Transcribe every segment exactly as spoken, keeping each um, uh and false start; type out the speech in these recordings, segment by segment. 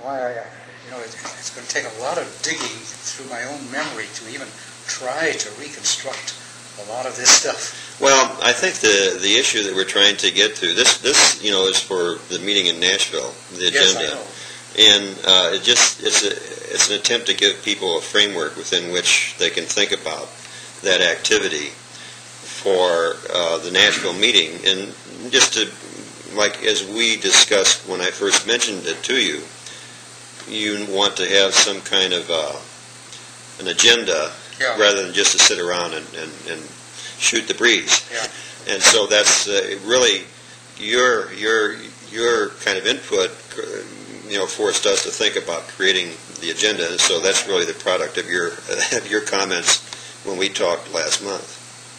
why I, you know, it, it's going to take a lot of digging through my own memory to even try to reconstruct a lot of this stuff. Well, I think the the issue that we're trying to get to, this, this you know, is for the meeting in Nashville, the agenda. Yes, I know. And uh, it just it's a it's an attempt to give people a framework within which they can think about that activity for uh, the Nashville meeting. And just to, like as we discussed when I first mentioned it to you, you want to have some kind of uh, an agenda yeah. rather than just to sit around and, and, and shoot the breeze. Yeah. And so that's uh, really your your your kind of input. You know, forced us to think about creating the agenda, and so that's really the product of your of your comments when we talked last month.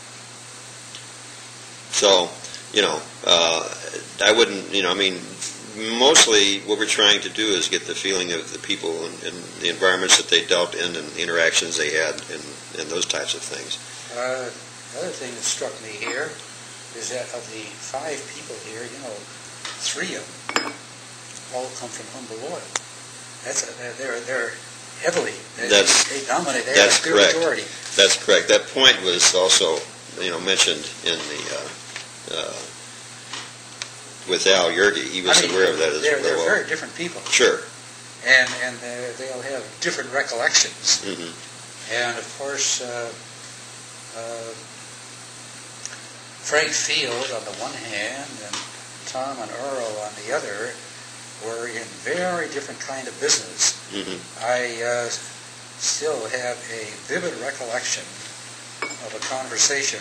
So, you know, uh, I wouldn't, you know, I mean, mostly what we're trying to do is get the feeling of the people and, and the environments that they dealt in and the interactions they had and, and those types of things. Uh, the other thing that struck me here is that of the five people here, you know, three of them all come from Humble Oil. That's a, they're they're heavily they, that's, they dominate. They that's have a correct. majority. That's correct. That point was also you know mentioned in the uh, uh, with Al Yerge. He was I mean, aware of that as they're, well. They're very different people. Sure. And and they'll have different recollections. Mm-hmm. And of course, uh, uh, Frank Field on the one hand and Tom and Earl on the other were in very different kind of business. Mm-hmm. I uh, still have a vivid recollection of a conversation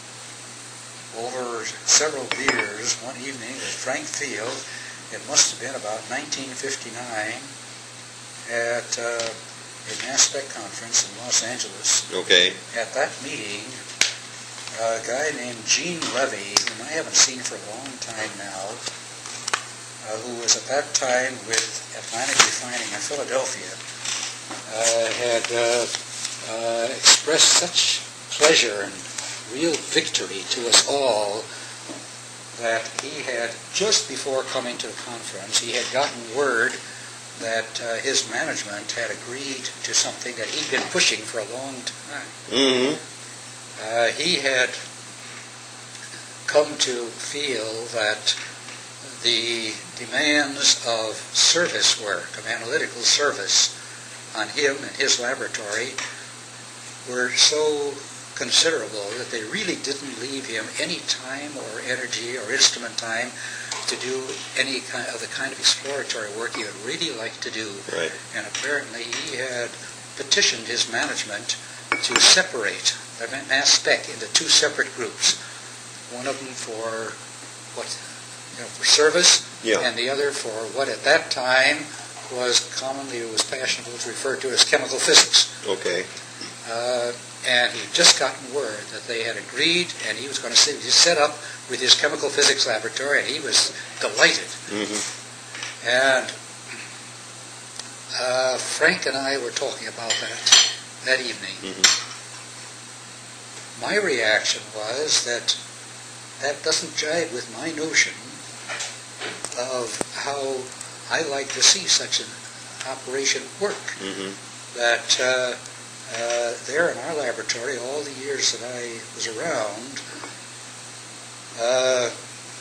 over several beers one evening with Frank Field. It must have been about nineteen fifty-nine at uh, a MassSpec conference in Los Angeles. Okay. At that meeting, a guy named Gene Levy, whom I haven't seen for a long time now, Uh, who was at that time with Atlantic Refining in Philadelphia, uh, had uh, uh, expressed such pleasure and real victory to us all that he had, just before coming to the conference, he had gotten word that uh, his management had agreed to something that he'd been pushing for a long time. Mm-hmm. Uh, he had come to feel that the demands of service work, of analytical service on him and his laboratory were so considerable that they really didn't leave him any time or energy or instrument time to do any kind of the kind of exploratory work he would really like to do. Right. And apparently he had petitioned his management to separate the MassSpec into two separate groups. One of them for what You know, for service, yeah. and the other for what at that time was commonly, it was fashionable to refer to as chemical physics. Okay. Uh, and he'd just gotten word that they had agreed, and he was going to sit, he set up with his chemical physics laboratory, and he was delighted. Mm-hmm. And uh, Frank and I were talking about that that evening. Mm-hmm. My reaction was that that doesn't jive with my notion of how I like to see such an operation work. Mm-hmm. That uh, uh, there in our laboratory, all the years that I was around, uh,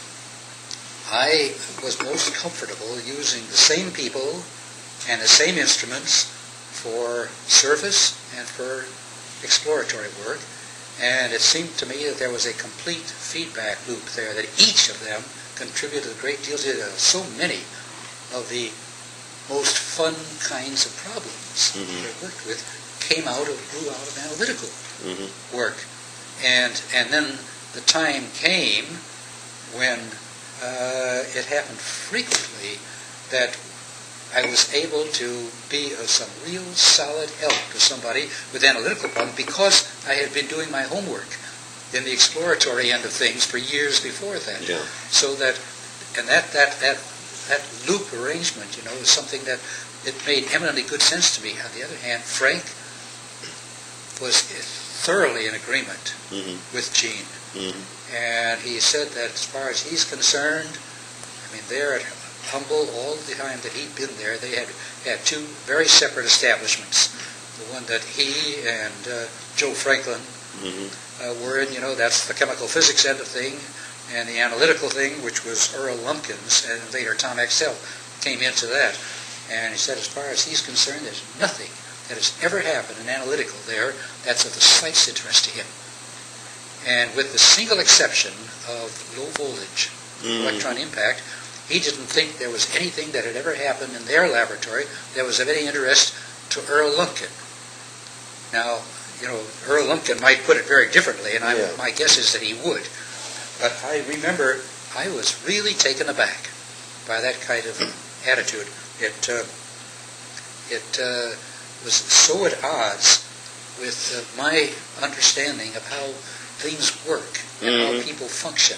I was most comfortable using the same people and the same instruments for service and for exploratory work. And it seemed to me that there was a complete feedback loop there, that each of them contributed a great deal to uh, so many of the most fun kinds of problems mm-hmm. they worked with came out of, grew out of analytical mm-hmm. work. And and then the time came when uh, it happened frequently that I was able to be of some real solid help to somebody with analytical problems because I had been doing my homework in the exploratory end of things for years before that. Yeah. So that, and that, that, that, that loop arrangement, you know, is something that it made eminently good sense to me. On the other hand, Frank was thoroughly in agreement mm-hmm. with Gene. Mm-hmm. And he said that as far as he's concerned, I mean, they're at Humble, all the time that he'd been there, they had, had two very separate establishments. The one that he and uh, Joe Franklin Mm-hmm. uh, were in, you know, that's the chemical physics end of thing, and the analytical thing, which was Earl Lumpkins, and later Tom Axtell came into that. And he said, as far as he's concerned, there's nothing that has ever happened in analytical there that's of the slightest interest to him. And with the single exception of low voltage Mm-hmm. electron impact, he didn't think there was anything that had ever happened in their laboratory that was of any interest to Earl Lumpkin. Now, you know, Earl Lumpkin might put it very differently, and I, Yeah. my guess is that he would. But I remember I was really taken aback by that kind of attitude. It uh, it uh, was so at odds with uh, my understanding of how things work and Mhm. how people function.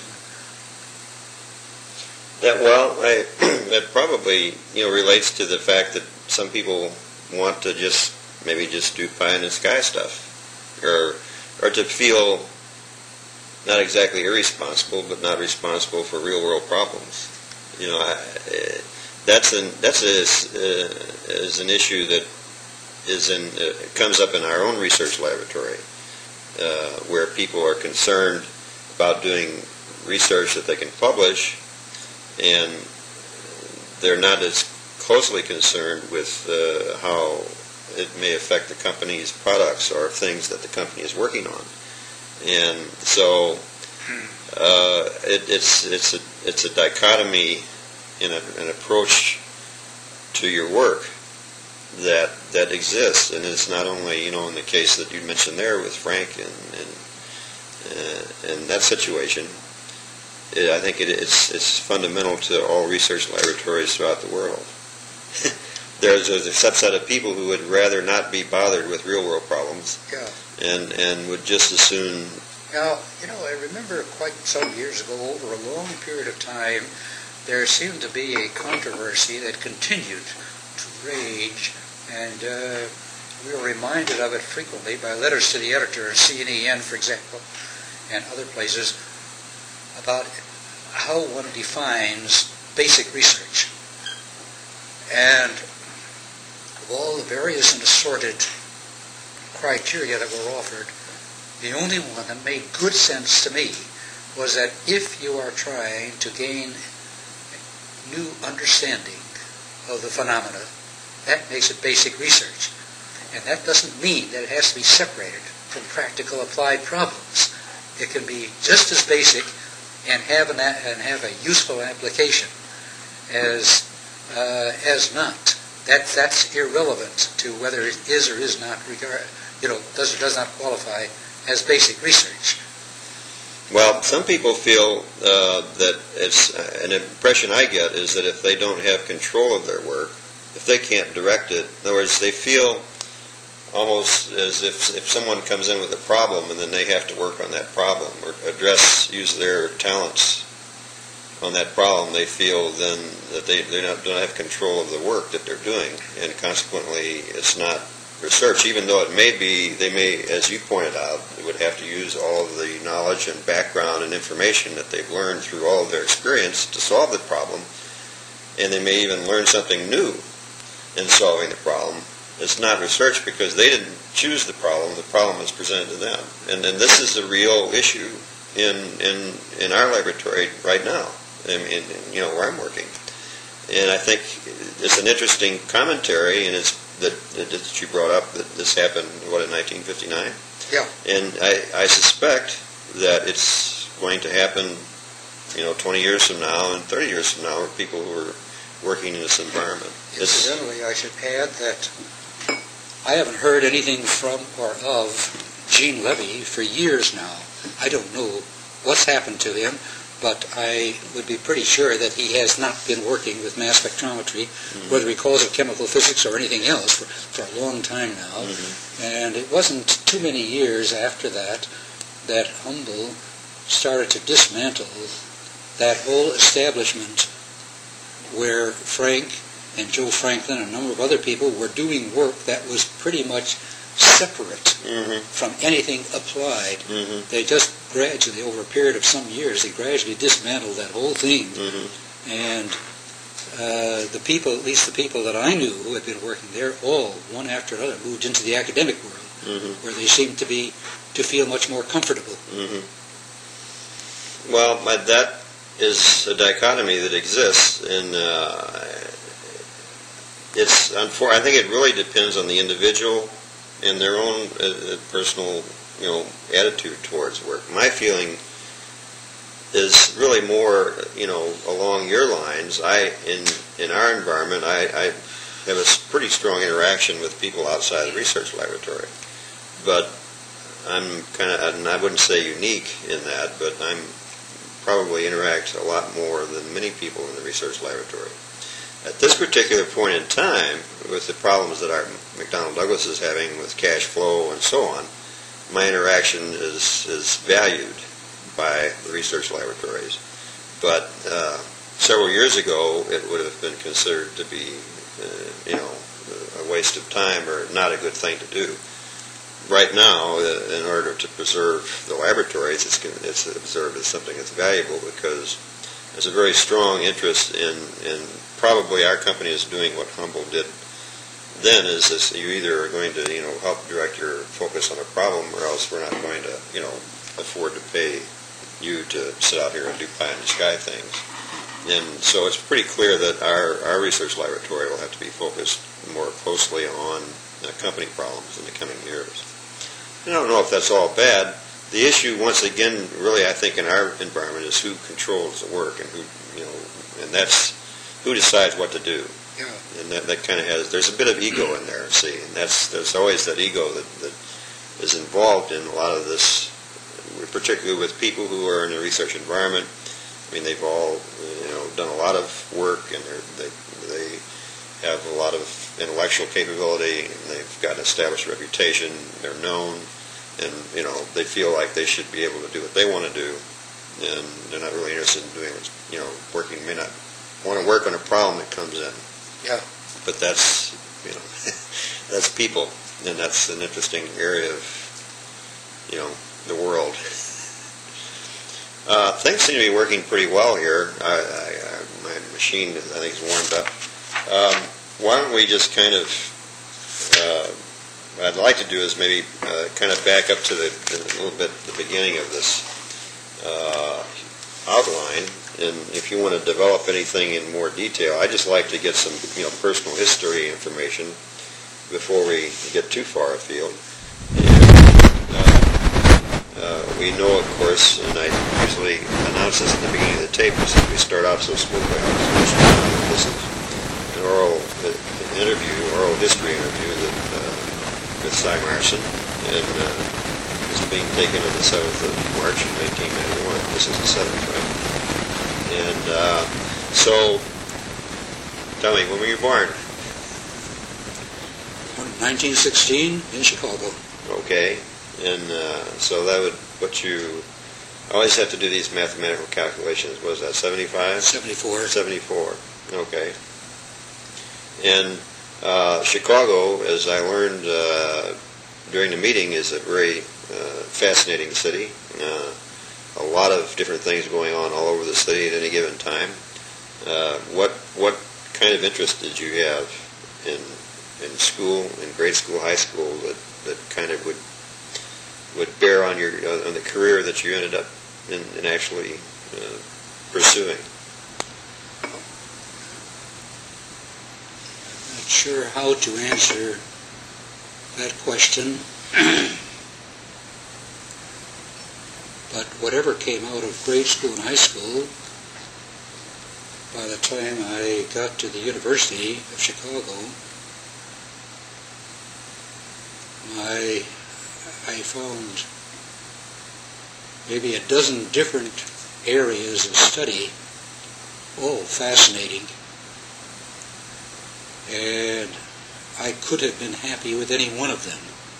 That, well, I, that probably, you know, relates to the fact that some people want to just, maybe just do pie in the sky stuff. Or, or to feel not exactly irresponsible, but not responsible for real world problems. You know, I, that's an that's a, uh, is an issue that is in uh, comes up in our own research laboratory, uh, where people are concerned about doing research that they can publish, and they're not as closely concerned with uh, how it may affect the company's products or things that the company is working on. And so uh, it, it's it's a it's a dichotomy in a, an approach to your work that that exists, and it's not only, you know, in the case that you mentioned there with Frank and and, uh, and that situation. It, I think it, it's it's fundamental to all research laboratories throughout the world. There's a subset of people who would rather not be bothered with real-world problems, Yeah. and and would just as soon. Now, you know, I remember quite some years ago, over a long period of time, there seemed to be a controversy that continued to rage, and uh, we were reminded of it frequently by letters to the editor, C N E N, for example, and other places, about how one defines basic research. And of all the various and assorted criteria that were offered, the only one that made good sense to me was that if you are trying to gain new understanding of the phenomena, that makes it basic research. And that doesn't mean that it has to be separated from practical applied problems. It can be just as basic and have an and have a useful application as uh, as not. That that's irrelevant to whether it is or is not regard. You know, does or does not qualify as basic research. Well, some people feel uh, that it's uh, an impression I get is that if they don't have control of their work, if they can't direct it, in other words, they feel almost as if if someone comes in with a problem and then they have to work on that problem or address, use their talents on that problem, they feel then that they they not, don't have control of the work that they're doing, and consequently it's not research, even though it may be, they may, as you pointed out, they would have to use all of the knowledge and background and information that they've learned through all of their experience to solve the problem, and they may even learn something new in solving the problem. It's not research because they didn't choose the problem, the problem was presented to them. And, and this is a real issue in, in, in our laboratory right now, in, in, you know, where I'm working. And I think it's an interesting commentary, and it's that, that you brought up, that this happened, what, in nineteen fifty-nine? Yeah. And I, I suspect that it's going to happen, you know, twenty years from now and thirty years from now, with people who are working in this environment. It's, Incidentally, I should add that I haven't heard anything from or of Gene Levy for years now. I don't know what's happened to him, but I would be pretty sure that he has not been working with mass spectrometry, mm-hmm. whether he calls it chemical physics or anything else, for, for a long time now. Mm-hmm. And it wasn't too many years after that that Humble started to dismantle that whole establishment where Frank and Joe Franklin and a number of other people were doing work that was pretty much separate mm-hmm. from anything applied. Mm-hmm. They just gradually, over a period of some years, they gradually dismantled that whole thing. Mm-hmm. And uh, the people, at least the people that I knew who had been working there, all, one after another, moved into the academic world, Mm-hmm. where they seemed to be, to feel much more comfortable. Mm-hmm. Well, my, that is a dichotomy that exists, and uh, it's, I think it really depends on the individual and their own uh, personal, you know, attitude towards work. My feeling is really more, you know, along your lines. I, in in our environment, I, I have a pretty strong interaction with people outside the research laboratory, but I'm kind of, and I wouldn't say unique in that, but I'm probably interact a lot more than many people in the research laboratory. At this particular point in time, with the problems that our McDonnell Douglas is having with cash flow and so on, my interaction is, is valued by the research laboratories. But uh, several years ago, it would have been considered to be, uh, you know, a waste of time or not a good thing to do. Right now, uh, in order to preserve the laboratories, it's, it's observed as something that's valuable because there's a very strong interest in, in probably our company is doing what Humboldt did then, is this, you either are going to, you know, help direct your focus on a problem, or else we're not going to, you know, afford to pay you to sit out here and do pie in the sky things. And so it's pretty clear that our, our research laboratory will have to be focused more closely on uh, company problems in the coming years. I don't know if that's all bad. The issue, once again, really, I think in our environment is who controls the work and who, you know, and that's who decides what to do. Yeah. And that, that kind of has, there's a bit of ego in there, see, and that's, there's always that ego that, that is involved in a lot of this, particularly with people who are in the research environment. I mean, they've all, you know, done a lot of work, and they're, they they have a lot of intellectual capability, and they've got an established reputation, they're known, and, you know, they feel like they should be able to do what they want to do, and they're not really interested in doing, you know, working, may not want to work on a problem that comes in. Yeah. But that's, you know, that's people, and that's an interesting area of, you know, the world. Uh, things seem to be working pretty well here. I, I, I, my machine, I think, is warmed up. Um, why don't we just kind of, uh, what I'd like to do is maybe uh, kind of back up to the, a little bit the beginning of this uh, outline, and if you want to develop anything in more detail, I'd just like to get some, you know, personal history information before we get too far afield. Uh, we know, of course, and I usually announce this at the beginning of the tape, since we start off so smoothly. This is an oral uh, interview, oral history interview that, uh, with Cy Marson, and uh, it's being taken on the seventh of March in nineteen ninety-one. This is the seventh, right? And uh, so, tell me, when were you born? nineteen sixteen in Chicago. Okay. And uh, so that would put you, I always have to do these mathematical calculations. What is that, seventy-five? seventy-four. seventy-four, okay. And uh, Chicago, as I learned uh, during the meeting, is a very uh, fascinating city. Uh, a lot of different things going on all over the city at any given time. Uh, what what kind of interest did you have in in school, in grade school, high school, that, that kind of would would bear on your uh, on the career that you ended up in, in actually uh, pursuing? Not sure how to answer that question, but whatever came out of grade school and high school, by the time I got to the University of Chicago, I I found maybe a dozen different areas of study, all fascinating, and I could have been happy with any one of them.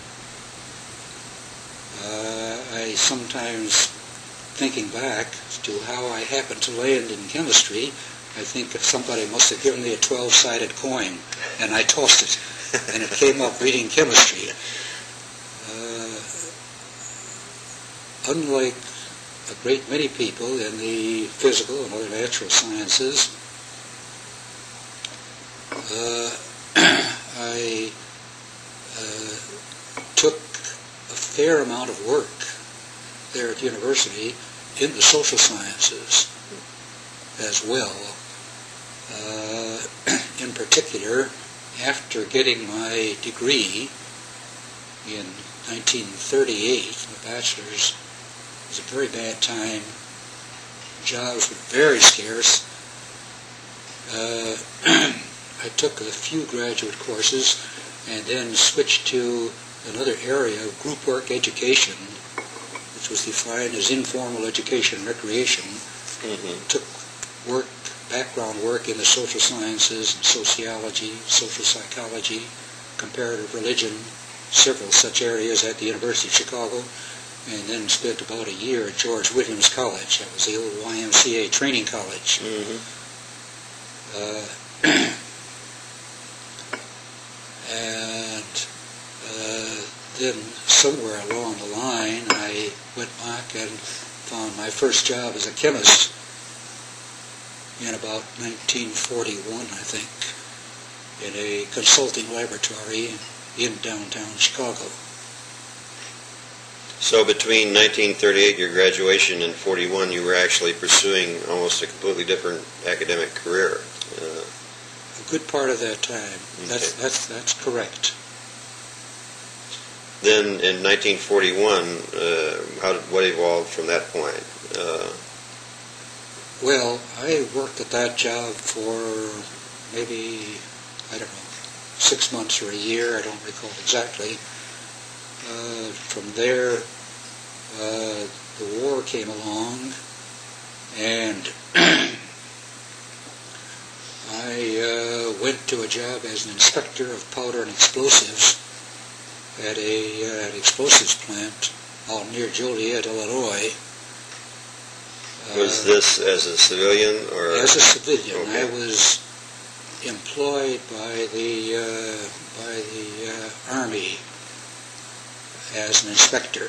Uh, I sometimes, thinking back to how I happened to land in chemistry, I think somebody must have given me a twelve-sided coin, and I tossed it, and it came up reading chemistry. Unlike a great many people in the physical and other natural sciences, uh, I uh, took a fair amount of work there at the university in the social sciences as well. Uh, in particular, after getting my degree in nineteen thirty-eight, the bachelor's, was a very bad time. Jobs were very scarce. Uh, I took a few graduate courses and then switched to another area of group work education, which was defined as informal education and recreation. Mm-hmm. Took work, background work in the social sciences and sociology, social psychology, comparative religion, several such areas at the University of Chicago, and then spent about a year at George Williams College. That was the old Y M C A training college. Mm-hmm. Uh, and uh, then somewhere along the line, I went back and found my first job as a chemist in about nineteen forty-one, I think, in a consulting laboratory in downtown Chicago. So between nineteen thirty-eight, your graduation, and forty-one, you were actually pursuing almost a completely different academic career. Uh, a good part of that time. Okay. That's that's that's correct. Then in nineteen forty-one, uh, how did, what evolved from that point? Uh, well, I worked at that job for maybe, I don't know, six months or a year. I don't recall exactly. Uh, from there, uh, the war came along, and I uh, went to a job as an inspector of powder and explosives at a uh, an explosives plant out near Joliet, Illinois. Was uh, this as a civilian or as a civilian? Okay. I was employed by the uh, by the uh, Army as an inspector.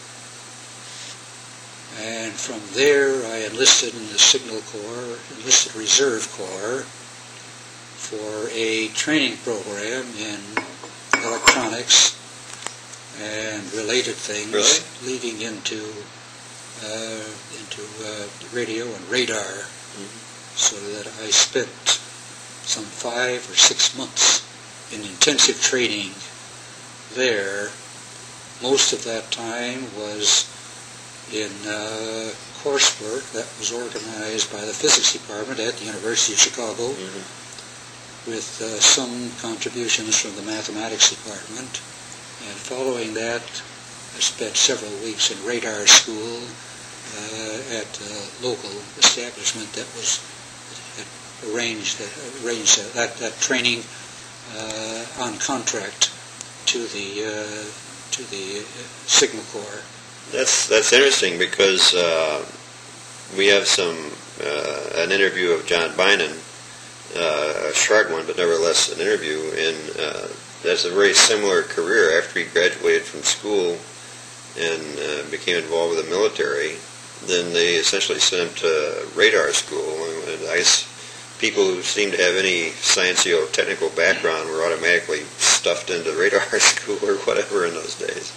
And from there I enlisted in the Signal Corps, enlisted Reserve Corps, for a training program in electronics and related things, really? leading into uh, into uh, radio and radar, mm-hmm. so that I spent some five or six months in intensive training there. Most of that time was in uh, coursework that was organized by the physics department at the University of Chicago, mm-hmm. with uh, some contributions from the mathematics department. And following that, I spent several weeks in radar school uh, at a local establishment that was that arranged that arranged that, that training uh, on contract to the uh, to the Signal Corps. That's that's interesting because uh, we have some uh, an interview of John Bynon, uh, a short one, but nevertheless an interview, and uh, that's a very similar career after he graduated from school and uh, became involved with the military. Then they essentially sent him to radar school, and I guess people who seem to have any scienceo technical background were automatically stuffed into radar school or whatever in those days.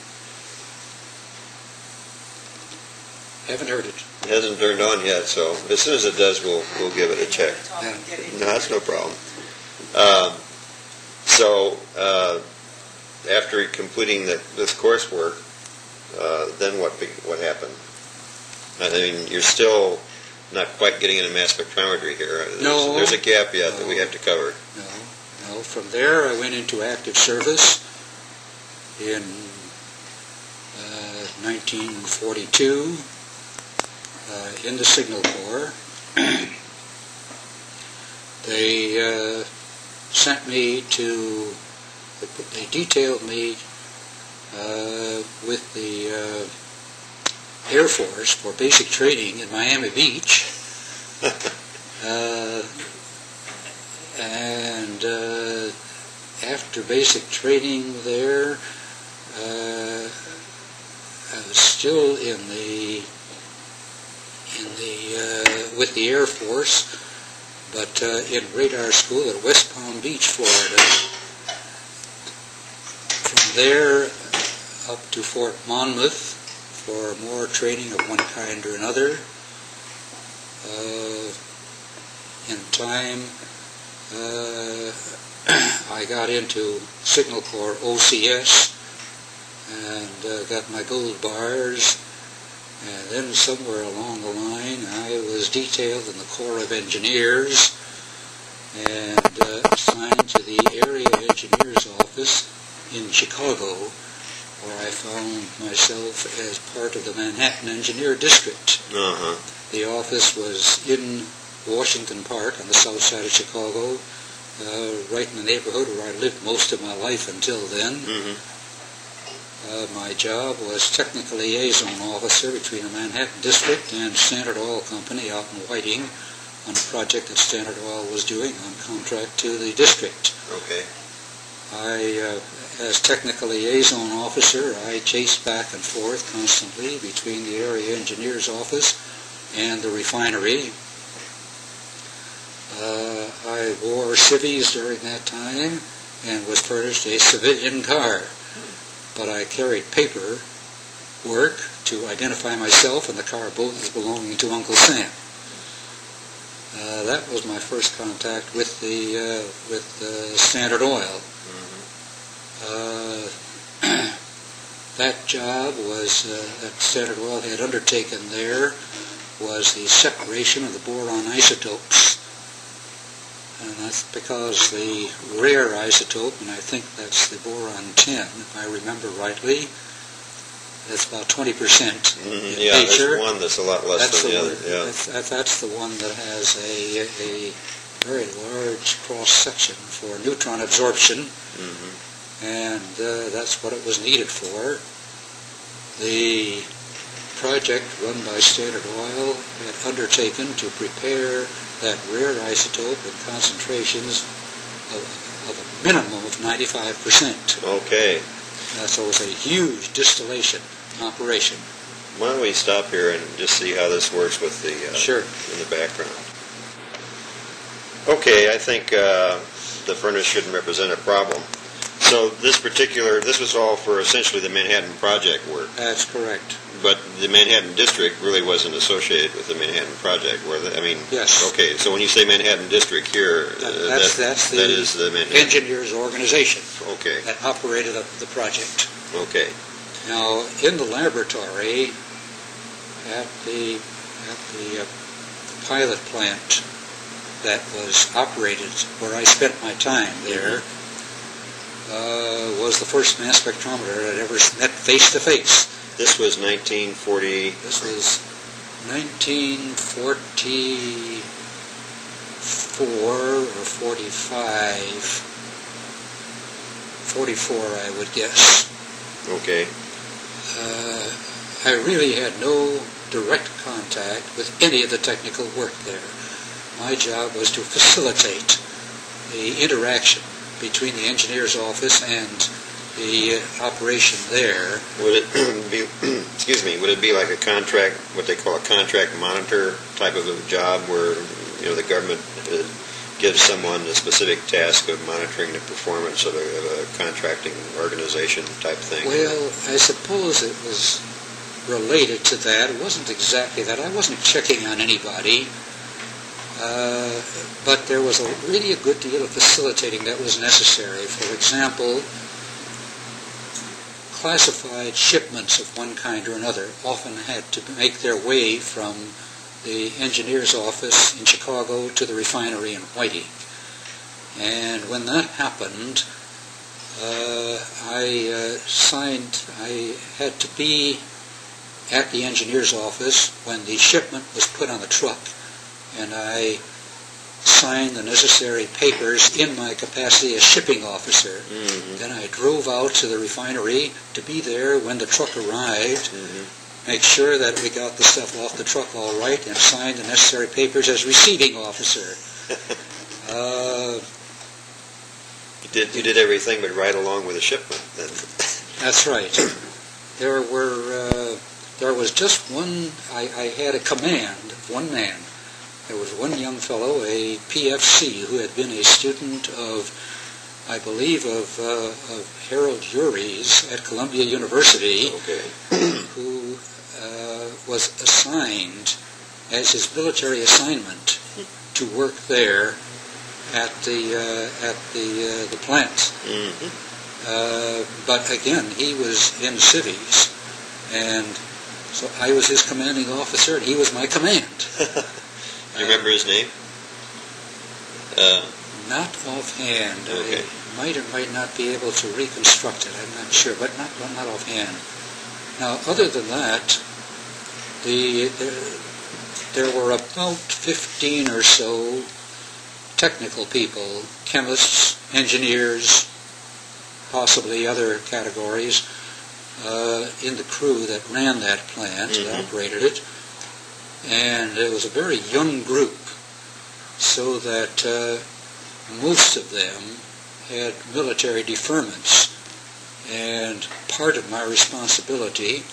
Haven't heard it. It hasn't turned on yet, so as soon as it does, we'll we'll give it a check. Yeah. No, that's no problem. Um, so uh, after completing the, this coursework, uh, then what be, what happened? I mean, you're still not quite getting into mass spectrometry here. There's, no. There's a gap yet no, that we have to cover. No, no. From there, I went into active service in uh, nineteen forty-two uh, in the Signal Corps. They uh, sent me to, they detailed me uh, with the uh, Air Force for basic training in Miami Beach. uh, and uh, after basic training there, uh, I was still in the in the uh, with the Air Force, but uh, in radar school at West Palm Beach, Florida. From there up to Fort Monmouth for more training of one kind or another. Uh, in time, uh, I got into Signal Corps O C S and uh, got my gold bars, and then somewhere along the line I was detailed in the Corps of Engineers and uh, assigned to the Area Engineers Office in Chicago, where I found myself as part of the Manhattan Engineer District. Uh-huh. The office was in Washington Park on the south side of Chicago, uh, right in the neighborhood where I lived most of my life until then. Mm-hmm. Uh, my job was technical liaison officer between the Manhattan District and Standard Oil Company out in Whiting on a project that Standard Oil was doing on contract to the district. Okay. I, uh, as technical liaison officer, I chased back and forth constantly between the area engineer's office and the refinery. Uh, I wore civvies during that time and was furnished a civilian car, but I carried paper work to identify myself and the car both as belonging to Uncle Sam. Uh, that was my first contact with the uh, with uh, Standard Oil. Uh, that job was uh, that Standard Oil had undertaken there was the separation of the boron isotopes, and that's because the rare isotope, and I think that's the boron ten, if I remember rightly, that's about twenty percent Mm-hmm. in Yeah, nature. there's one that's a lot less That's than the, the other. one, Yeah. that's, that, that's the one that has a, a very large cross-section for neutron absorption, Mm-hmm. and uh, that's what it was needed for. The project run by Standard Oil had undertaken to prepare that rare isotope in concentrations of, of a minimum of ninety-five percent. Okay. Uh, so it was a huge distillation operation. Why don't we stop here and just see how this works with the uh, Sure. in the background. Okay, I think uh, the furnace shouldn't represent a problem. So this particular, this was all for essentially the Manhattan Project work, That's correct. but the Manhattan District really wasn't associated with the Manhattan Project, were they? I mean, Yes. okay, so when you say Manhattan District here, uh, That- that's, that, that's the that is the Manhattan. engineers organization Okay, that operated the the project. okay. Now, in the laboratory at the at the, uh, the pilot plant that was operated where I spent my time there uh, was the first mass spectrometer I'd ever met face to face. This was nineteen forty. This was nineteen forty-four or forty-five. forty-four, I would guess. Okay. Uh, I really had no direct contact with any of the technical work there. My job was to facilitate the interaction between the engineer's office and the uh, operation there. Would it be, excuse me, would it be like a contract, what they call a contract monitor type of a job where, you know, the government uh, gives someone a specific task of monitoring the performance of a, of a contracting organization type thing? Well, I suppose it was related to that. It wasn't exactly that. I wasn't checking on anybody. Uh, but there was a, really a good deal of facilitating that was necessary. For example, classified shipments of one kind or another often had to make their way from the engineer's office in Chicago to the refinery in Whiting. And when that happened, uh, I uh, signed, I had to be at the engineer's office when the shipment was put on the truck, and I signed the necessary papers in my capacity as shipping officer. Mm-hmm. Then I drove out to the refinery to be there when the truck arrived, Mm-hmm. make sure that we got the stuff off the truck all right, and sign the necessary papers as receiving officer. uh, You did, you did everything but ride along with the shipment then. that's right. There were, uh, there was just one, I, I had a command of one man there was one young fellow, a P F C, who had been a student of, I believe, of, uh, of Harold Urey's at Columbia University, Okay. who uh, was assigned as his military assignment to work there at the uh, at the uh, the plant. Mm-hmm. Uh, but again, he was in civies, and so I was his commanding officer, and he was my command. Do you remember his name? Uh, Not offhand. Okay. I might or might not be able to reconstruct it. I'm not sure, but not not offhand. Now, other than that, the there, there were about fifteen or so technical people, chemists, engineers, possibly other categories, uh, in the crew that ran that plant, Mm-hmm. that operated it. And it was a very young group, so that uh, most of them had military deferments. And part of my responsibility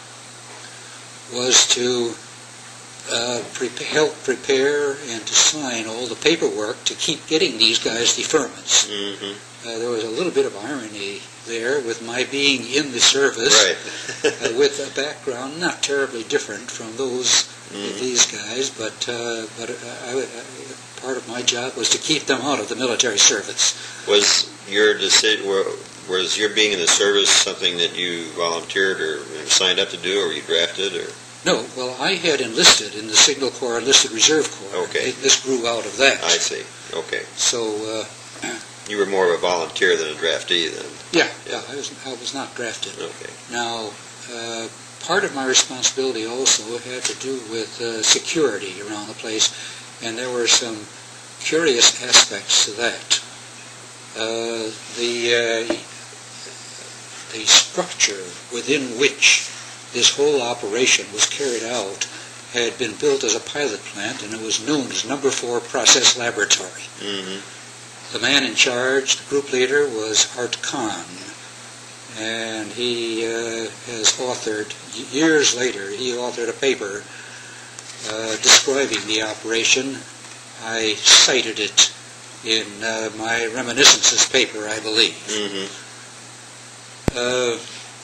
was to uh, pre- help prepare and to sign all the paperwork to keep getting these guys deferments. mm-hmm. Uh, there was a little bit of irony there with my being in the service, Right. uh, with a background not terribly different from those Mhm. of these guys, but uh, but I, I, part of my job was to keep them out of the military service. Was your decision, was your being in the service something that you volunteered or signed up to do, or you drafted, or? No, well, I had enlisted in the Signal Corps Enlisted Reserve Corps. Okay. This grew out of that. I see. Okay. So, uh, You were more of a volunteer than a draftee then. yeah, yeah, I was I was not drafted. Okay. Now, uh, part of my responsibility also had to do with uh, security around the place, and there were some curious aspects to that. Uh, the uh, the structure within which this whole operation was carried out had been built as a pilot plant, and it was known as Number Four Process Laboratory. Mm-hmm. The man in charge, the group leader, was Art Kahn, and he uh, has authored, years later, he authored a paper uh, describing the operation. I cited it in uh, my reminiscences paper, I believe. Mm-hmm. Uh,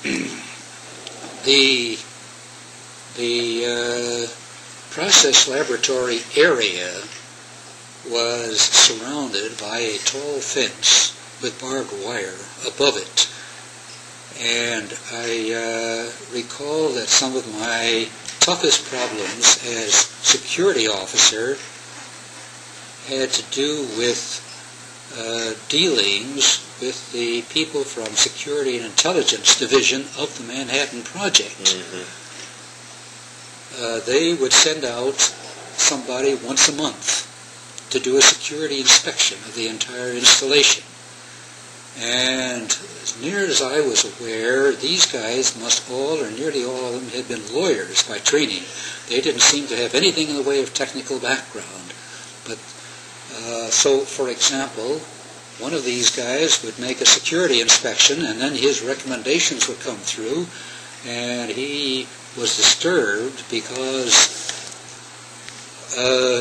the the uh, process laboratory area was surrounded by a tall fence with barbed wire above it. And I uh, recall that some of my toughest problems as security officer had to do with uh, dealings with the people from Security and Intelligence Division of the Manhattan Project. Mm-hmm. Uh, they would send out somebody once a month to do a security inspection of the entire installation. And as near as I was aware, these guys must all, or nearly all of them, had been lawyers by training. They didn't seem to have anything in the way of technical background. But uh, so, for example, one of these guys would make a security inspection, and then his recommendations would come through, and he was disturbed because uh,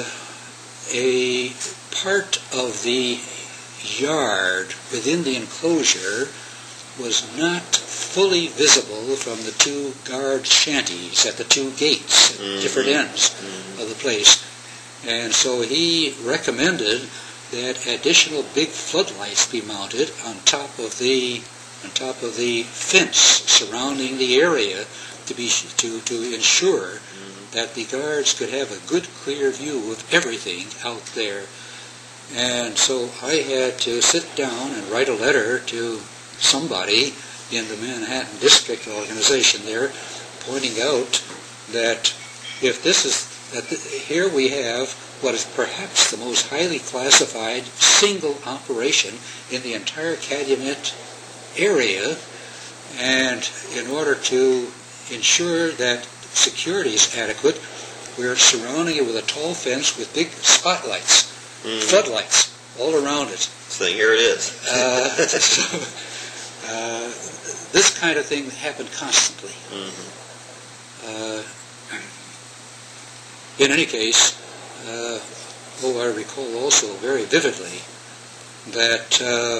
a part of the yard within the enclosure was not fully visible from the two guard shanties at the two gates at Mm-hmm. different ends Mm-hmm. of the place. And so he recommended that additional big floodlights be mounted on top of the on top of the fence surrounding the area to be to to ensure that the guards could have a good, clear view of everything out there. And so I had to sit down and write a letter to somebody in the Manhattan District organization there, pointing out that if this is, that th- here we have what is perhaps the most highly classified single operation in the entire Calumet area, and in order to ensure that security is adequate, we're surrounding it with a tall fence with big spotlights, Mm-hmm. floodlights all around it. So here it is. Uh, so, uh, this kind of thing happened constantly. Mm-hmm. Uh, in any case, uh, oh, I recall also very vividly that uh,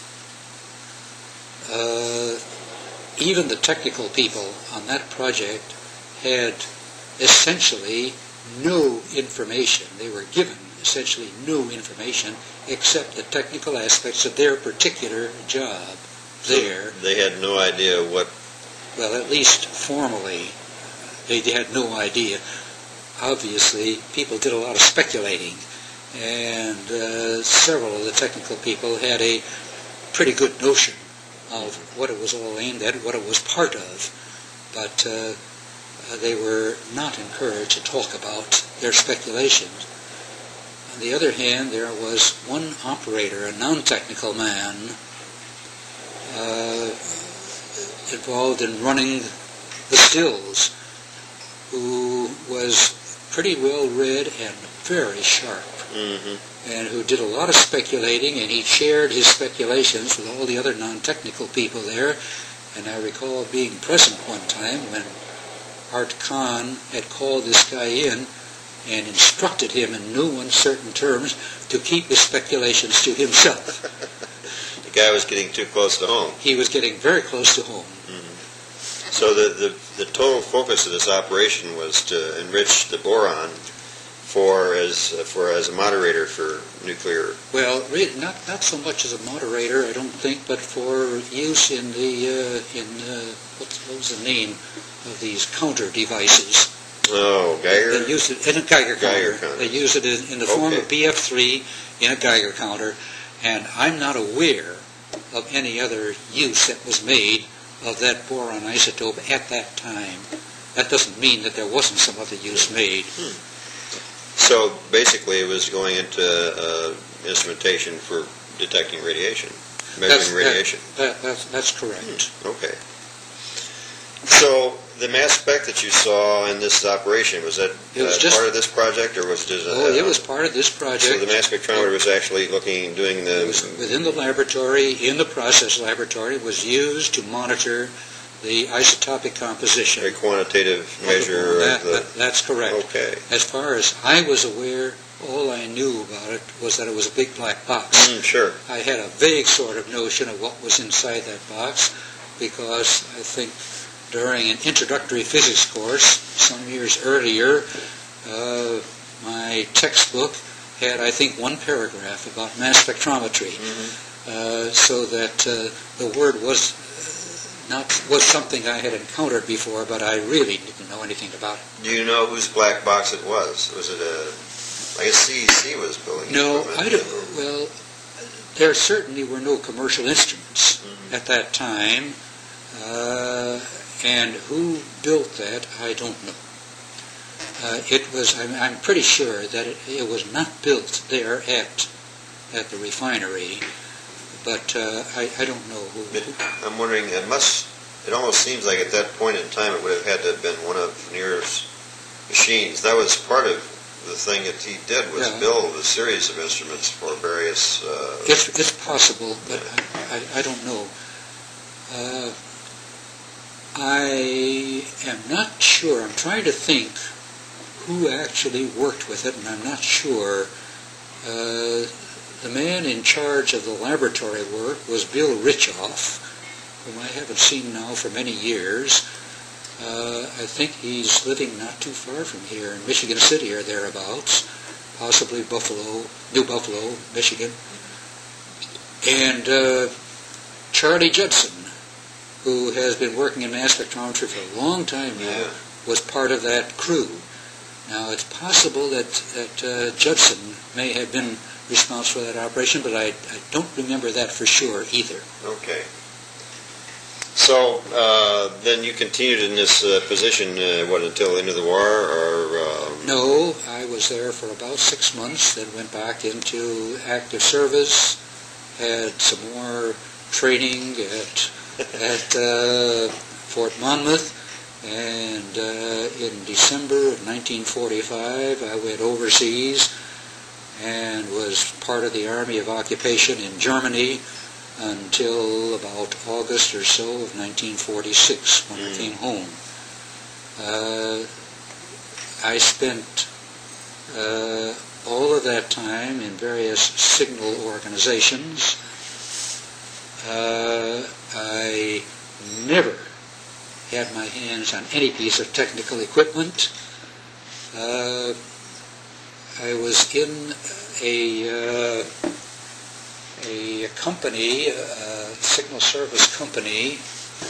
uh, even the technical people on that project had essentially no information. They were given essentially no information except the technical aspects of their particular job there. So they had no idea what... Well, at least formally, they had no idea. Obviously, people did a lot of speculating, and uh, several of the technical people had a pretty good notion of what it was all aimed at, what it was part of, but uh, they were not encouraged to talk about their speculations. On the other hand, there was one operator, a non-technical man, uh, involved in running the stills, who was pretty well read and very sharp, mm-hmm. and who did a lot of speculating, and he shared his speculations with all the other non-technical people there. And I recall being present one time when Art Kahn had called this guy in and instructed him in no uncertain terms to keep his speculations to himself. The guy was getting too close to home. He was getting very close to home. Mm-hmm. So the, the, the total focus of this operation was to enrich the boron for as for as a moderator for nuclear... Well, really, not not so much as a moderator, I don't think, but for use in the, uh, in, uh, what, what was the name of these counter devices? Oh, Geiger? They use it in a Geiger counter. Geiger counter. They use it in, in the form Okay. of B F three in a Geiger counter, and I'm not aware of any other use that was made of that boron isotope at that time. That doesn't mean that there wasn't some other use made. Hmm. So basically it was going into uh, instrumentation for detecting radiation, measuring That's, radiation. That, that, that's, that's correct. Hmm. Okay. So the mass spec that you saw in this operation, was that It was uh, just- part of this project, or was it just... Oh, uh, it was part of this project. So the mass spectrometer was actually looking, doing the... It was within the laboratory, in the process laboratory, it was used to monitor the isotopic composition. a quantitative measure that, of the... that- That's correct. Okay. As far as I was aware, all I knew about it was that it was a big black box. Mm, sure. I had a vague sort of notion of what was inside that box because I think during an introductory physics course some years earlier, uh, my textbook had, I think, one paragraph about mass spectrometry, Mm-hmm. uh, so that uh, the word was not was something I had encountered before, but I really didn't know anything about it. Do you know whose black box it was? Was it a... I guess C E C was building No, equipment. I don't. Well, there certainly were no commercial instruments Mhm. at that time, uh, and who built that, I don't know. Uh, it was. I'm, I'm pretty sure that it, it was not built there at at the refinery, but uh, I, I don't know who. It, I'm wondering, it must... It almost seems like at that point in time it would have had to have been one of Near's machines. That was part of the thing that he did, was Yeah. build a series of instruments for various... Uh, It's, it's possible, but I, I, I don't know. Uh, I am not sure. I'm trying to think who actually worked with it, and I'm not sure. Uh, the man in charge of the laboratory work was Bill Richoff, whom I haven't seen now for many years. Uh, I think he's living not too far from here in Michigan City or thereabouts, possibly Buffalo, New Buffalo, Michigan. And uh, Charlie Judson, who has been working in mass spectrometry for a long time now, Yeah. was part of that crew. Now, it's possible that, that uh, Judson may have been responsible for that operation, but I, I don't remember that for sure either. Okay. So uh, then you continued in this uh, position, uh, what, until the end of the war, or... Um, No, I was there for about six months, then went back into active service, had some more training at, at uh, Fort Monmouth, and uh, in December of nineteen forty-five I went overseas and was part of the Army of Occupation in Germany until about August or so of nineteen forty-six, when Mm. I came home. Uh, I spent uh, all of that time in various signal organizations. Uh, I never had my hands on any piece of technical equipment. Uh, I was in a uh, a company, a signal service company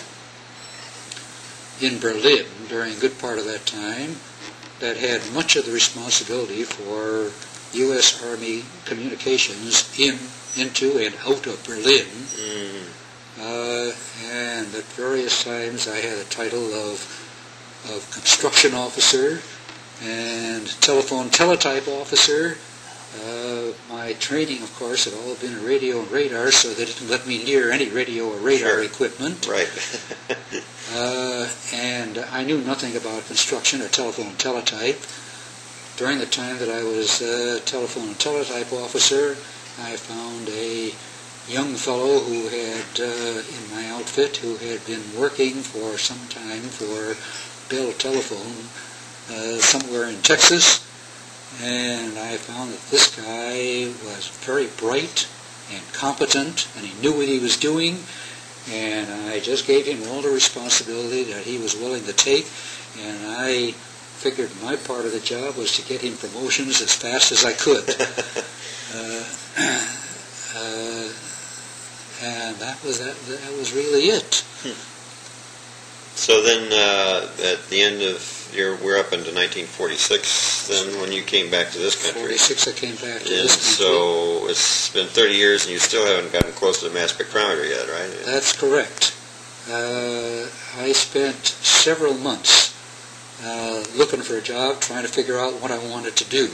in Berlin during a good part of that time that had much of the responsibility for U S Army communications in, into and out of Berlin. Mm. Uh, and at various times I had a title of, of construction officer and telephone teletype officer. Uh, my training, of course, had all been in radio and radar, so they didn't let me near any radio or radar Sure. equipment. Right. uh, and I knew nothing about construction or telephone teletype. During the time that I was uh, telephone and teletype officer, I found a young fellow who had, uh, in my outfit, who had been working for some time for Bell Telephone uh, somewhere in Texas. And I found that this guy was very bright and competent, and he knew what he was doing, and I just gave him all the responsibility that he was willing to take, and I figured my part of the job was to get him promotions as fast as I could. uh, uh, and that was that, that was really it. Hmm. So then, uh, at the end of your, we're up into nineteen forty-six. Then, when you came back to this country. forty-six, I came back to and this country. so it's been thirty years, and you still haven't gotten close to the mass spectrometer yet, right? That's correct. Uh, I spent several months uh, looking for a job, trying to figure out what I wanted to do.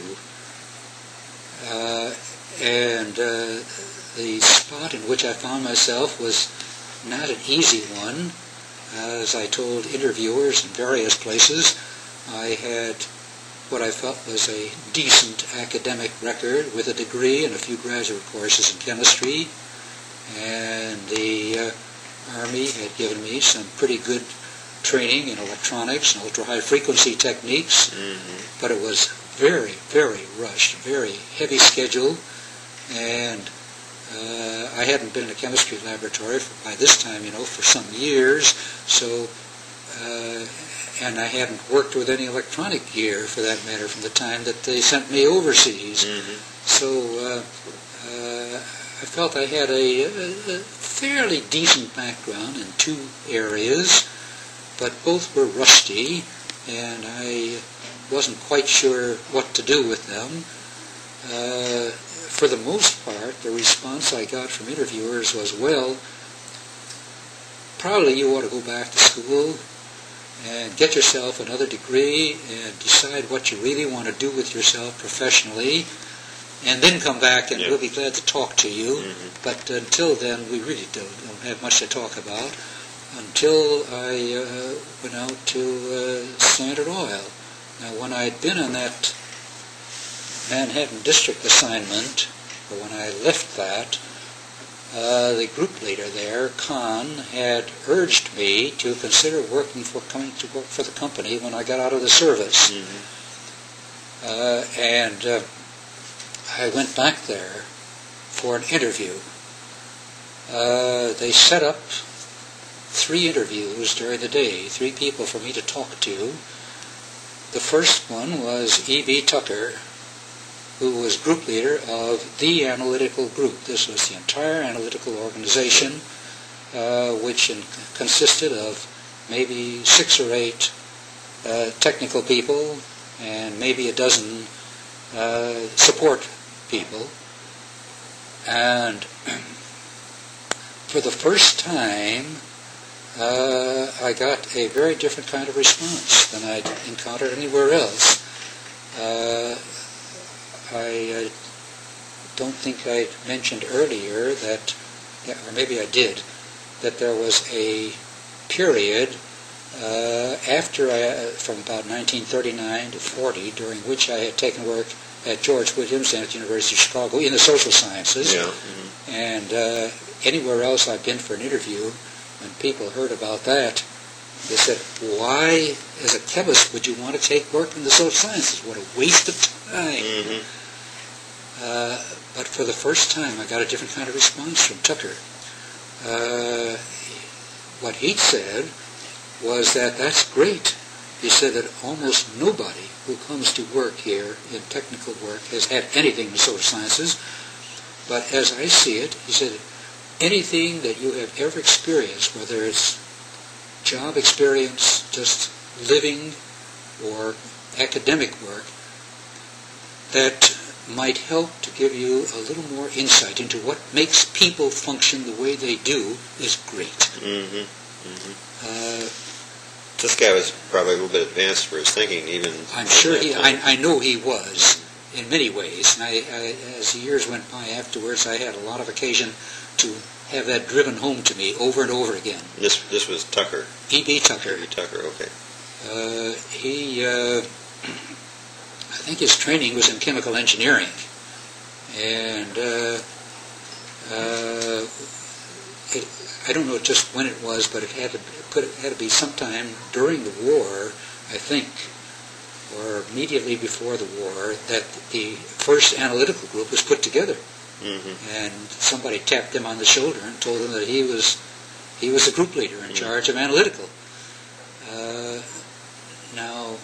Uh, and uh, the spot in which I found myself was not an easy one. As I told interviewers in various places, I had what I felt was a decent academic record with a degree and a few graduate courses in chemistry, and the uh, Army had given me some pretty good training in electronics and ultra-high frequency techniques, Mm-hmm. but it was very, very rushed, very heavy schedule, and Uh, I hadn't been in a chemistry laboratory for, by this time, you know, for some years, so, uh, and I hadn't worked with any electronic gear, for that matter, from the time that they sent me overseas. Mm-hmm. So uh, uh, I felt I had a, a, a fairly decent background in two areas, but both were rusty, and I wasn't quite sure what to do with them. Uh, For the most part, the response I got from interviewers was, well, probably you ought to go back to school and get yourself another degree and decide what you really want to do with yourself professionally, and then come back and Yeah. we'll be glad to talk to you. Mm-hmm. But until then, we really don't, don't have much to talk about, until I uh, went out to uh, Standard Oil. Now, when I'd been on that Manhattan District assignment, or when I left that, uh, the group leader there, Kahn, had urged me to consider working for coming to work for the company when I got out of the service. Mm-hmm. Uh, and uh, I went back there for an interview. Uh, they set up three interviews during the day, three people for me to talk to. The first one was E B Tucker, who was group leader of the analytical group. This was the entire analytical organization, uh, which in, consisted of maybe six or eight uh, technical people and maybe a dozen uh, support people. And for the first time, uh, I got a very different kind of response than I'd encountered anywhere else. Uh, I uh, don't think I mentioned earlier that, or maybe I did, that there was a period uh, after I, from about nineteen thirty-nine to forty, during which I had taken work at George Williams and at the University of Chicago in the social sciences. Yeah. Mm-hmm. And uh, anywhere else I've been for an interview, when people heard about that, they said, why, as a chemist, would you want to take work in the social sciences? What a waste of time. Hi. Mm-hmm. Uh, but for the first time, I got a different kind of response from Tucker. Uh, what he said was that that's great. He said that almost nobody who comes to work here in technical work has had anything in social sciences. But as I see it, he said, anything that you have ever experienced, whether it's job experience, just living, or academic work, that might help to give you a little more insight into what makes people function the way they do is great. Mm-hmm. Mm-hmm. Uh, this guy was probably a little bit advanced for his thinking, even. I'm sure he. I, I know he was in many ways. And I, I, as the years went by afterwards, I had a lot of occasion to have that driven home to me over and over again. This this was Tucker. E B. Tucker. E B. Tucker. Okay. Uh, he. Uh, I think his training was in chemical engineering, and uh, uh, it, I don't know just when it was, but it had to put it had to be sometime during the war, I think, or immediately before the war, that the first analytical group was put together, mm-hmm. and somebody tapped him on the shoulder and told him that he was he was the group leader in mm-hmm. charge of analytical. Uh, now.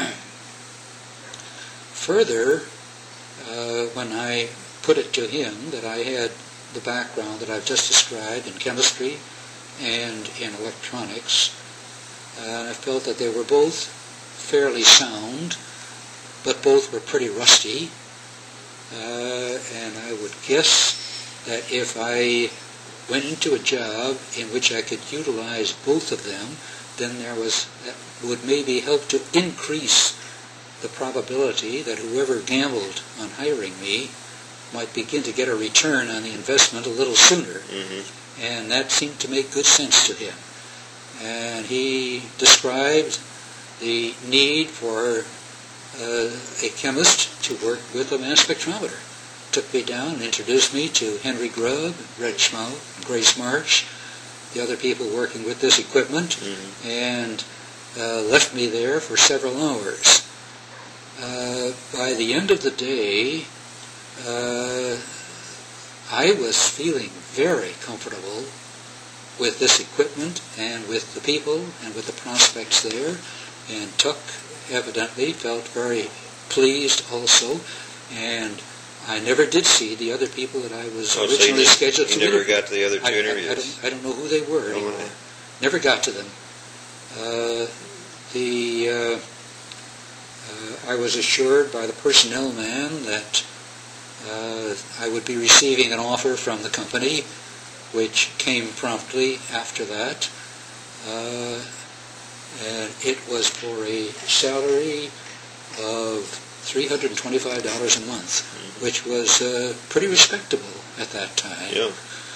Further, uh, when I put it to him that I had the background that I've just described in chemistry and in electronics, uh, I felt that they were both fairly sound, but both were pretty rusty, uh, and I would guess that if I went into a job in which I could utilize both of them, then there was that would maybe help to increase the probability that whoever gambled on hiring me might begin to get a return on the investment a little sooner. Mm-hmm. And that seemed to make good sense to him. And he described the need for uh, a chemist to work with a mass spectrometer. Took me down and introduced me to Henry Grubb, Red Schmout, Grace March, the other people working with this equipment, mm-hmm. and uh, left me there for several hours. Uh, by the end of the day, uh, I was feeling very comfortable with this equipment and with the people and with the prospects there. And Tuck evidently felt very pleased also. And I never did see the other people that I was oh, originally so you scheduled you to never interview. got to the other two I, interviews? I, I, don't, I don't know who they were anymore. Oh, Never got to them. Uh, the... Uh, Uh, I was assured by the personnel man that uh, I would be receiving an offer from the company, which came promptly after that. Uh, and it was for a salary of three hundred twenty-five dollars a month, mm-hmm. which was uh, pretty respectable at that time. Yeah.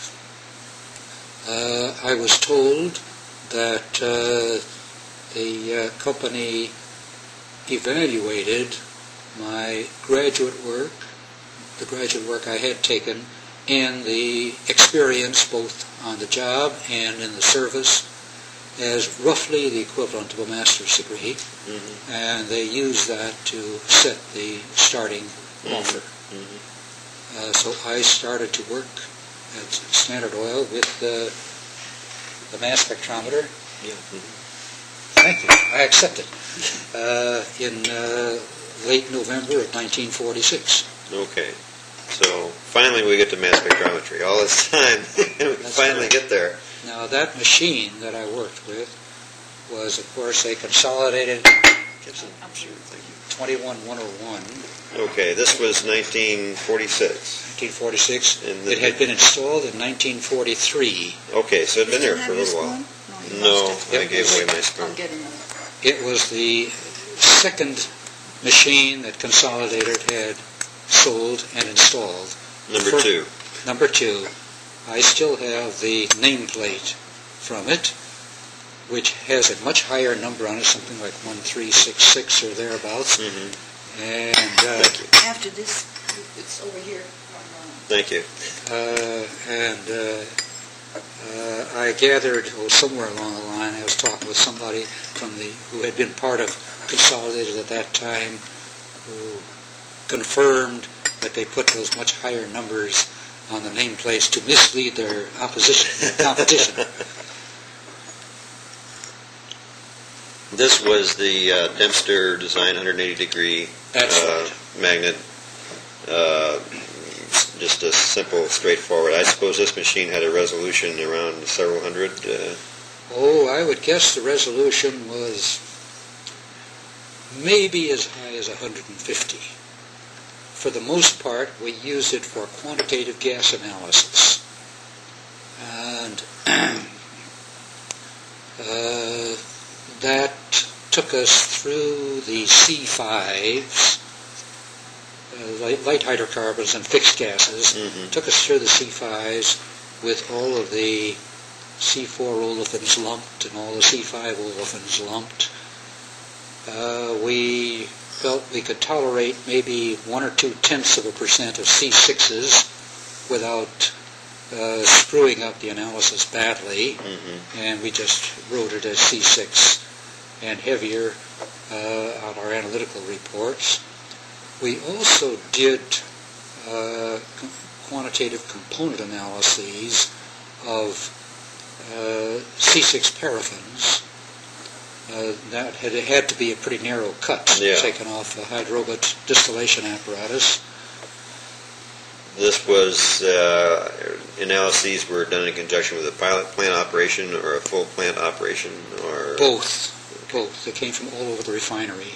Uh, I was told that uh, the uh, company evaluated my graduate work, the graduate work I had taken, and the experience both on the job and in the service as roughly the equivalent of a master's degree, mm-hmm. and they used that to set the starting mm-hmm. offer. Mm-hmm. Uh, so I started to work at Standard Oil with uh, the mass spectrometer. Yeah. Mm-hmm. Thank you. I accept it. Uh, in uh, late November of nineteen forty-six. Okay. So finally we get to mass spectrometry. All this time, we That's finally right. get there. Now that machine that I worked with was, of course, a consolidated twenty-one one oh one. Okay, this was nineteen forty-six. nineteen forty-six. And the- It had been installed in nineteen forty-three. Okay, so it had been there Did for a you little have while. your spoon? No, you No, lost it. I gave away my spoon. I'll get another. It was the second machine that Consolidated had sold and installed. Number Fir- two. Number two. I still have the nameplate from it, which has a much higher number on it, something like one three six six or thereabouts. Mm-hmm. And uh, Thank you. After this, it's over here. Thank you. uh, and uh, uh, I gathered, oh, somewhere along the line, I was talking with somebody from the who had been part of Consolidated at that time, who confirmed that they put those much higher numbers on the nameplates to mislead their opposition, their competition. This was the uh, Dempster Design one hundred eighty degree That's uh, right. magnet. Uh, just a simple, straightforward. I suppose this machine had a resolution around several hundred. Uh, Oh, I would guess the resolution was maybe as high as one hundred fifty. For the most part, we used it for quantitative gas analysis. And uh, that took us through the C fives, uh, light, light hydrocarbons and fixed gases, mm-hmm. took us through the C fives with all of the C four olefins lumped and all the C five olefins lumped. Uh, we felt we could tolerate maybe one or two tenths of a percent of C sixes without uh, screwing up the analysis badly, mm-hmm. and we just wrote it as C six and heavier uh, on our analytical reports. We also did uh, quantitative component analyses of Uh, C six paraffins. Uh, that had, it had to be a pretty narrow cut, yeah. taken off a hydrobit distillation apparatus. This was, uh, analyses were done in conjunction with a pilot plant operation or a full plant operation, or? Both. Both. They came from all over the refinery.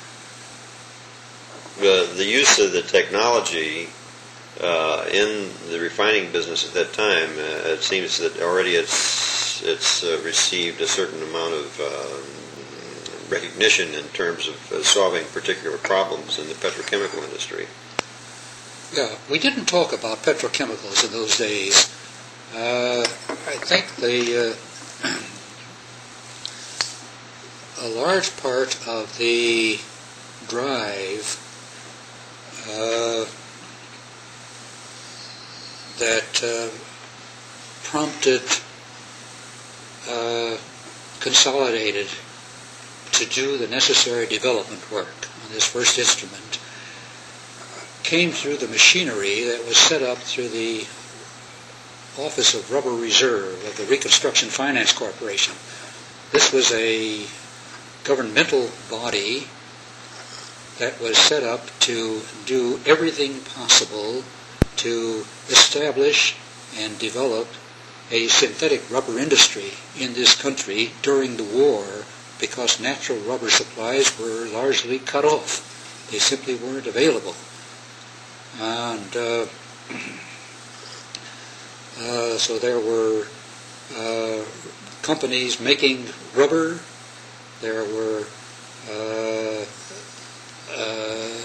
The, the use of the technology Uh, in the refining business at that time, uh, it seems that already it's it's uh, received a certain amount of uh, recognition in terms of uh, solving particular problems in the petrochemical industry. Yeah, we didn't talk about petrochemicals in those days. Uh, I think the uh, a large part of the drive uh, that uh, prompted uh, Consolidated to do the necessary development work on this first instrument came through the machinery that was set up through the Office of Rubber Reserve of the Reconstruction Finance Corporation. This was a governmental body that was set up to do everything possible to establish and develop a synthetic rubber industry in this country during the war, because natural rubber supplies were largely cut off. They simply weren't available. And uh, uh, so there were uh, companies making rubber. There were uh, uh,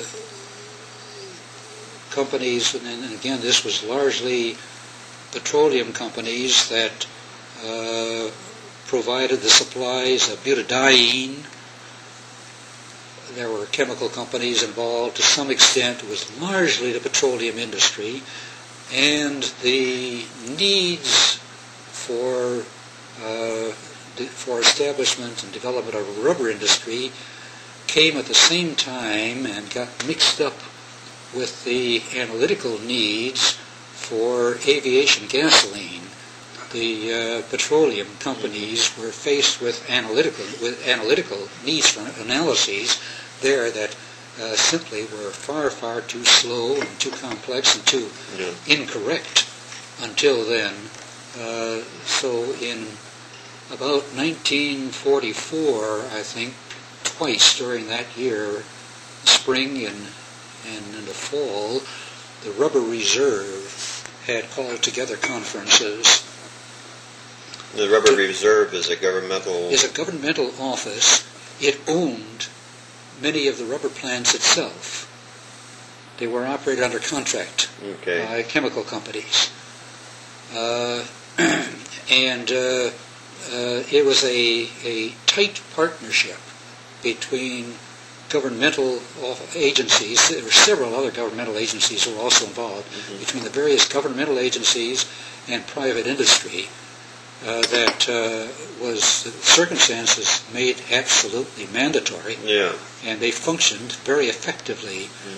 companies, and again, this was largely petroleum companies that uh, provided the supplies of butadiene. There were chemical companies involved. To some extent, it was largely the petroleum industry, and the needs for uh, for establishment and development of a rubber industry came at the same time and got mixed up with the analytical needs for aviation gasoline. The uh, petroleum companies were faced with analytical with analytical needs for analyses there that uh, simply were far, far too slow and too complex and too yeah. incorrect until then. Uh, so in about nineteen forty-four, I think, twice during that year, spring and, and in the fall, the Rubber Reserve had called together conferences. The Rubber Reserve is a governmental... is a governmental office. It owned many of the rubber plants itself. They were operated under contract okay. by chemical companies. Uh, and uh, uh, it was a, a tight partnership between governmental agencies. There were several other governmental agencies who were also involved, mm-hmm. between the various governmental agencies and private industry. Uh, that uh, was, circumstances made absolutely mandatory, yeah. and they functioned very effectively. Mm-hmm.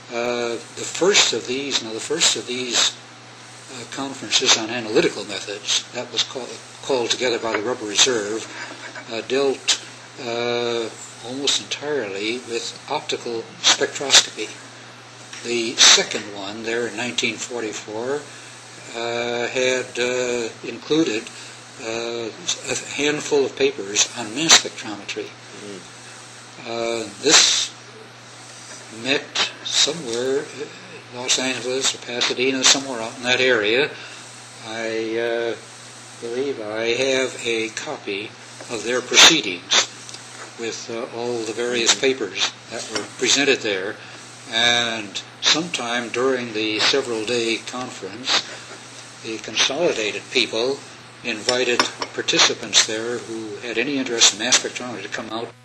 Uh, the first of these, now the first of these uh, conferences on analytical methods, that was called, called together by the Rubber Reserve, uh, dealt uh, almost entirely with optical spectroscopy. The second one, there in nineteen forty-four, uh, had uh, included uh, a handful of papers on mass spectrometry. Mm-hmm. Uh, this met somewhere, Los Angeles or Pasadena, somewhere out in that area. I uh, believe I have a copy of their proceedings with uh, all the various papers that were presented there. And sometime during the several-day conference, the Consolidated people invited participants there who had any interest in mass spectrometry to come out